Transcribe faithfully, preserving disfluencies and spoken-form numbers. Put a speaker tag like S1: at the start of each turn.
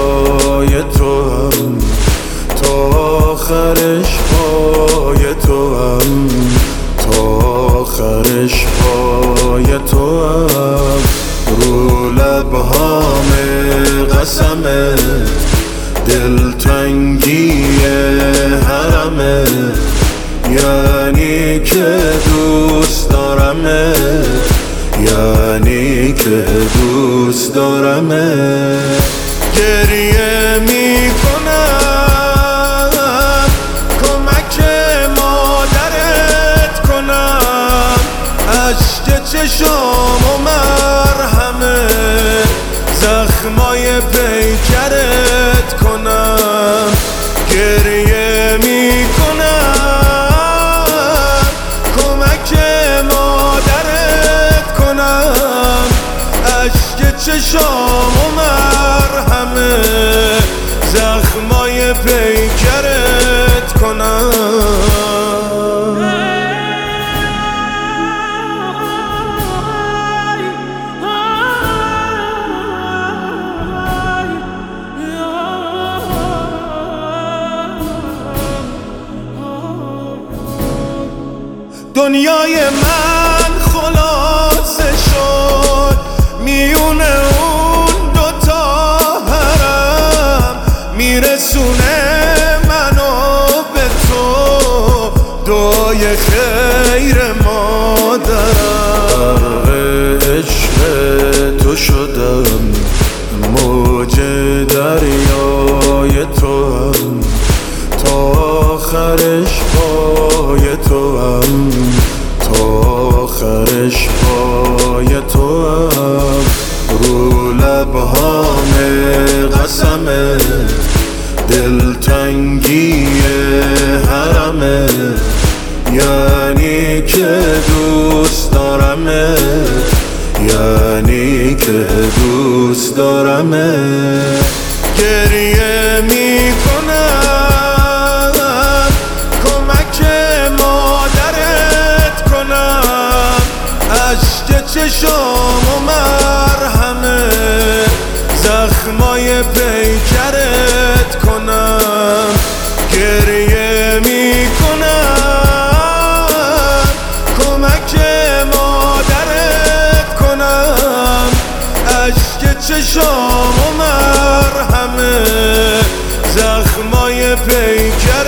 S1: دریای تو هم، تا آخرش پای تو هم، تا آخرش پای تو هم. رو لبهام قسمه، دلتنگی حرمه، یعنی که دوست دارمه، یعنی که دوست دارمه. گریه میکنم کمک مادرت کنم، اشک چشام و مرهمه، زخمای پیکرت کنم. گریه میکنم کمک مادرت کنم، اشک چشام و مرهمه، زخمای پیکرت کنم. دنیای من خلاصه شد میونه اون دوتا حرم، میرسونه منو به تو دعای خیر مادرم. غرق عشق تو شدم، موج دریای تو هم، تا آخرش پای تو هم، تا آخرش پای تو هم. رو لبهام قسمه، دلتنگی حرمه، یعنی که دوست دارمه، یعنی که دوست دارمه. گریه میکنم کمک مادرت کنم، اشک چشام و مرهمه، زخمای پیکرت کنم. گریه میکنم کمک مادرت کنم، اشک چشام و مرهمه، زخمای پیکرت